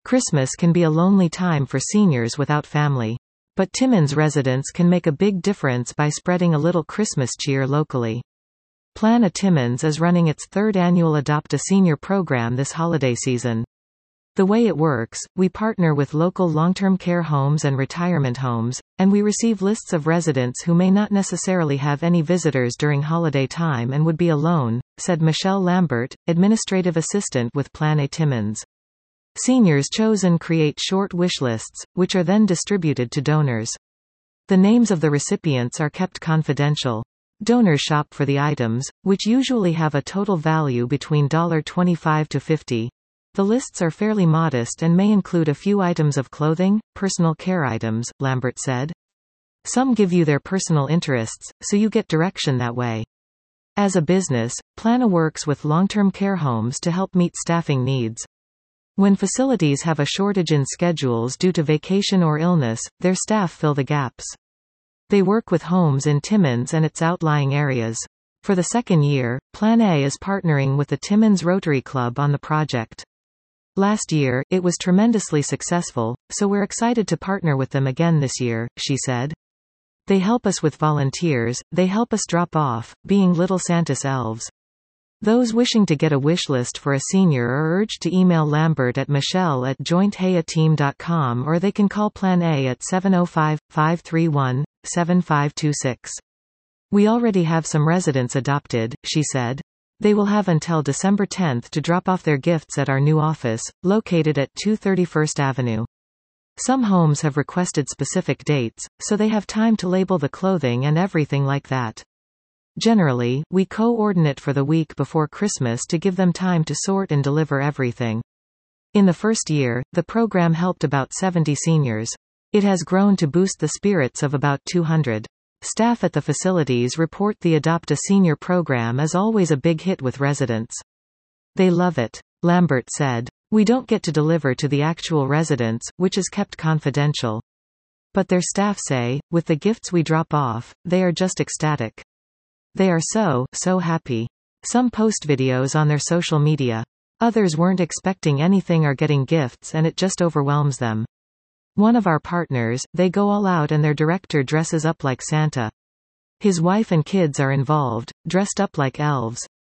Christmas can be a lonely time for seniors without family. But Timmins residents can make a big difference by spreading a little Christmas cheer locally. Plan a Timmins is running its third annual Adopt a Senior program this holiday season. The way it works, we partner with local long-term care homes and retirement homes, and we receive lists of residents who may not necessarily have any visitors during holiday time and would be alone, said Michelle Lambert, administrative assistant with Plan A Timmins. Seniors chosen create short wish lists, which are then distributed to donors. The names of the recipients are kept confidential. Donors shop for the items, which usually have a total value between $25 to $50. The lists are fairly modest and may include a few items of clothing, personal care items, Lambert said. Some give you their personal interests, so you get direction that way. As a business, Plan A works with long-term care homes to help meet staffing needs. When facilities have a shortage in schedules due to vacation or illness, their staff fill the gaps. They work with homes in Timmins and its outlying areas. For the second year, Plan A is partnering with the Timmins Rotary Club on the project. Last year, it was tremendously successful, so we're excited to partner with them again this year, she said. They help us with volunteers, they help us drop off, being little Santa's elves. Those wishing to get a wish list for a senior are urged to email Lambert at michelle@jointheateam.com, or they can call Plan A at 705-531-7526. We already have some residents adopted, she said. They will have until December 10 to drop off their gifts at our new office, located at 231st Avenue. Some homes have requested specific dates, so they have time to label the clothing and everything like that. Generally, we coordinate for the week before Christmas to give them time to sort and deliver everything. In the first year, the program helped about 70 seniors. It has grown to boost the spirits of about 200. Staff at the facilities report the Adopt a Senior program is always a big hit with residents. They love it, Lambert said. We don't get to deliver to the actual residents, which is kept confidential. But their staff say, with the gifts we drop off, they are just ecstatic. They are so happy. Some post videos on their social media. Others weren't expecting anything or getting gifts and it just overwhelms them. One of our partners, they go all out and their director dresses up like Santa. His wife and kids are involved, dressed up like elves.